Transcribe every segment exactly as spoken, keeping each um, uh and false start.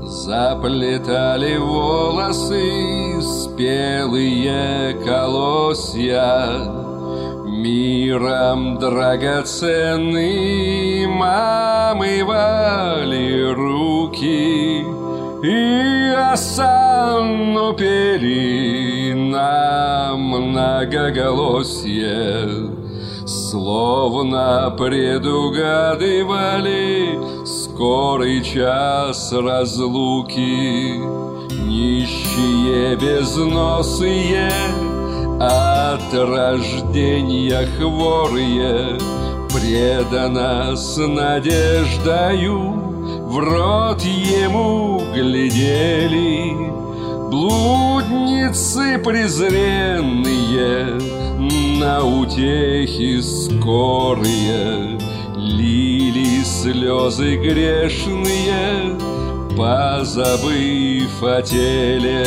Заплетали волосы спелые колосья, миром драгоценным омывали руки и осанну пели на многоголосье, словно предугадывали скорый час разлуки. Нищие безносые, от рождения хворые, преданно с надеждою в рот ему глядели. Блудницы презренные, на утехи скорые, лили слезы грешные, позабыв о теле.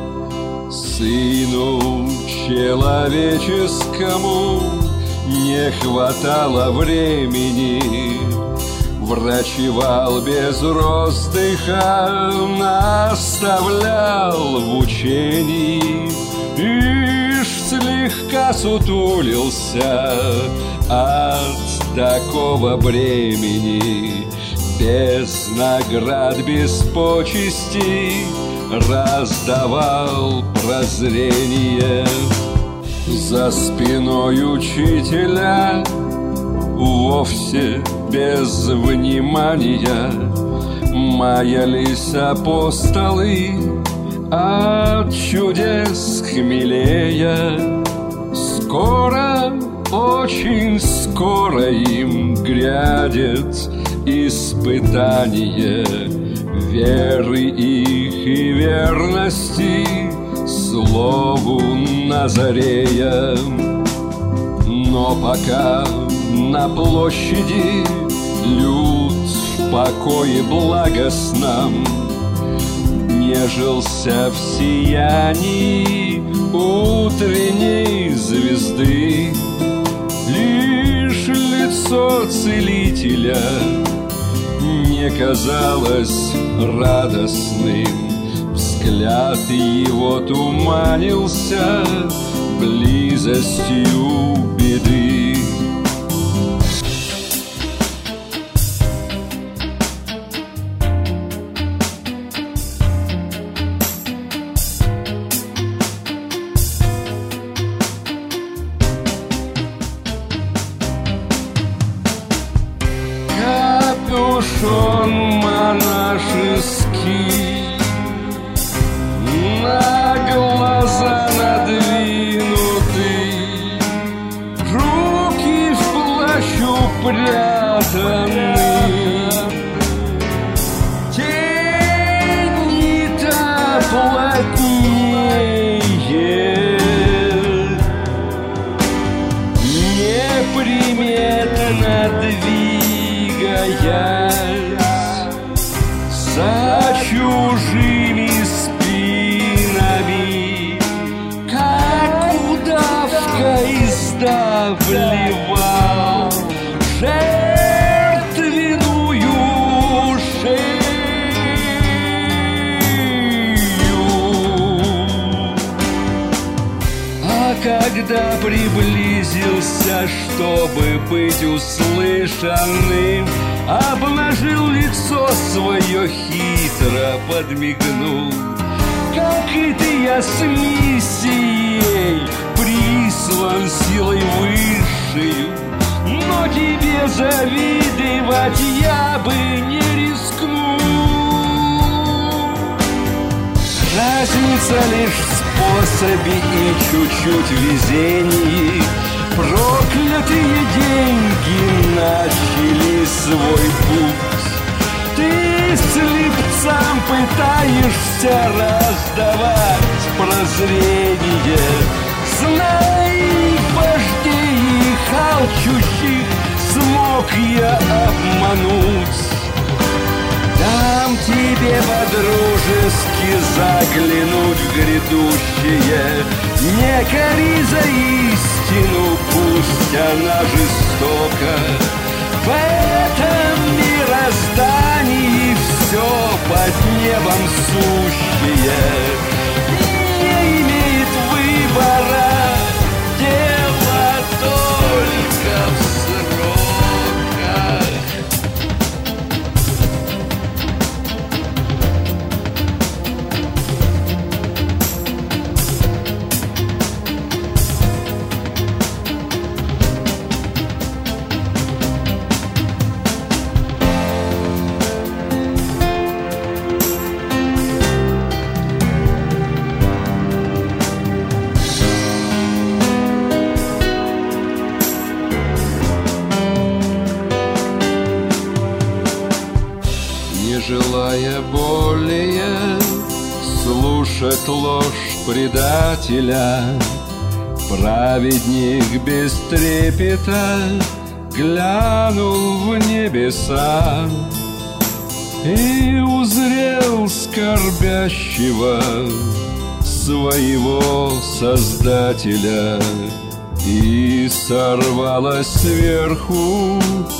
Сыну человеческому не хватало времени, врачевал без роздыха, наставлял в учении. Ишь, слегка сутулился от такого бремени, без наград, без почестей раздавал прозрение. За спиной учителя вовсе без внимания маялись апостолы, от чудес хмелея. Скоро, очень скоро им грядет испытание веры их и верности слову Назарея. Но пока на площади люд в покое благостном нежился в сиянии утренней звезды, лишь лицо целителя не казалось радостным, взгляд его туманился близостью беды. Капюшон монашеский на глаза надвинуты, руки в плащ упрятаны, тени-то плотнее, неприметно двигаясь за чужими спинами, как удавка издавливал жертвенную шею. А когда приблизился, чтобы быть услышанным, обнажил лицо свое, хитро подмигнул. Как и ты, я с миссией прислан силой высшей, но тебе завидовать я бы не рискнул. Разница лишь в способе и чуть-чуть везении. Проклятые деньги начали свой путь. Ты слепцам пытаешься раздавать прозрение. Знай, вождей их алчущих смог я обмануть. Дам тебе по-дружески заглянуть в грядущее. Не кори за истину, пусть она жестока. В этом мироздании все под небом желая более слушать ложь предателя, праведник без трепета глянул в небеса и узрел скорбящего своего Создателя, и сорвалась сверху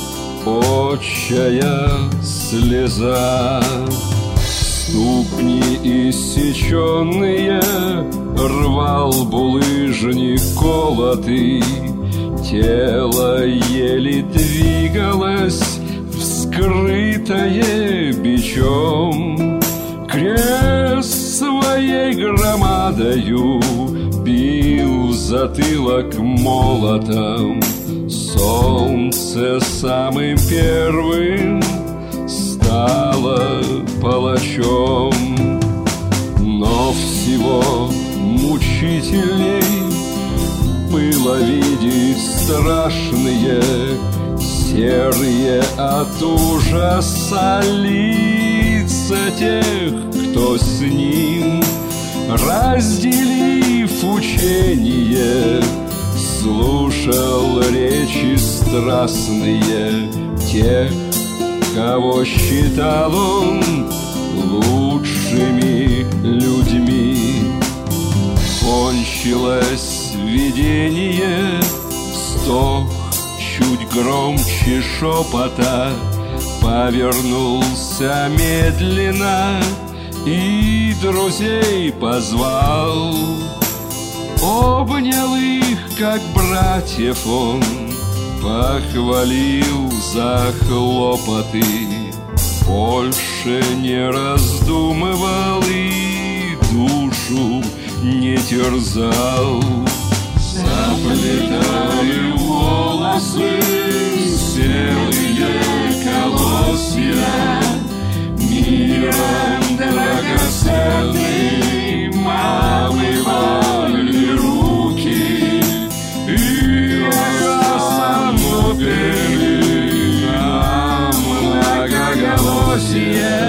отчая слеза. Ступни иссеченные рвал булыжник колотый, тело еле двигалось, вскрытое бичом. Крест своей громадою бил в затылок молотом. Солнце самым первым стало палачом. Но всего мучительней было видеть страшные, серые от ужаса лица тех, кто с ним, разделив учение, слушал речи страстные тех, кого считал он лучшими людьми. Кончилось видение, вздох чуть громче шепота, повернулся медленно и друзей позвал. Обнял их, как братьев он, похвалил за хлопоты, больше не раздумывал и душу не терзал. Заплетали волосы серые колосья, миром драгоценным омывали руки, и осану пели на многоголосье.